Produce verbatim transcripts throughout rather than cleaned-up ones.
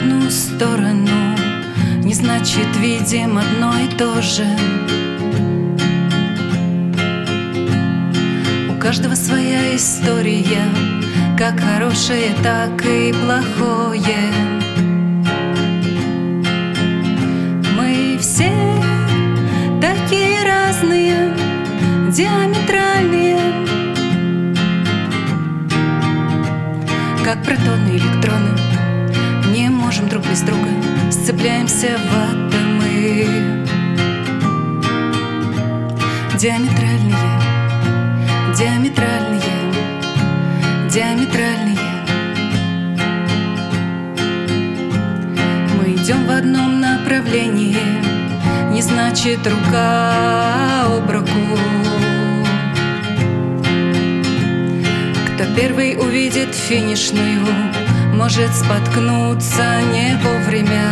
одну сторону, не значит видим одно и то же. У каждого своя история, как хорошее, так и плохое. Мы все такие разные, диаметральные, как протоны и электроны. Не можем друг без друга, сцепляемся в атомы. Диаметральные, диаметральные, диаметральные. Мы идем в одном направлении, не значит рука об руку. Кто первый увидит финишную, может споткнуться не вовремя.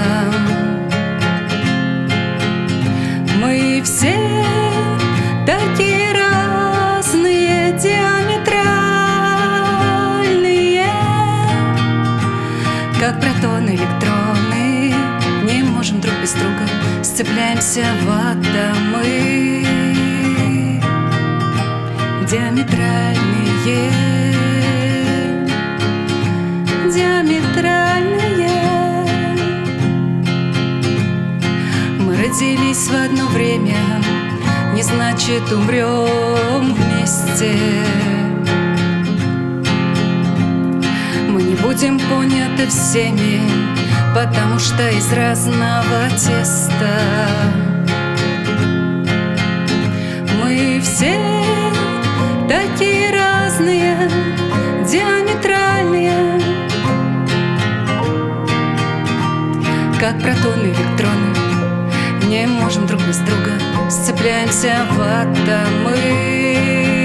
Мы все такие разные, диаметральные, как протоны, электроны. Не можем друг без друга, сцепляемся в атомы. Диаметральные, диаметральные. Мы родились в одно время, не значит умрем вместе. Мы не будем поняты всеми, потому что из разного теста. Мы все такие разные, диаметральные, как протоны, электроны. Не можем друг без друга, сцепляемся в атомы.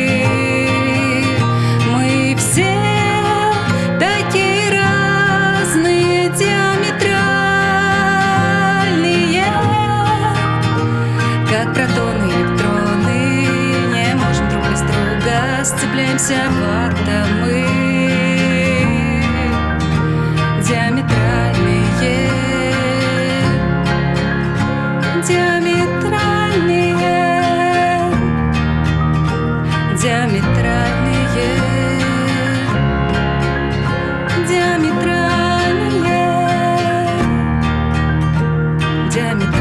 Мы все такие разные, диаметральные, как протоны, электроны. Не можем друг без друга, сцепляемся в атомы. Диаметральные, диаметральные, диаметральные, диаметральные, диаметральные.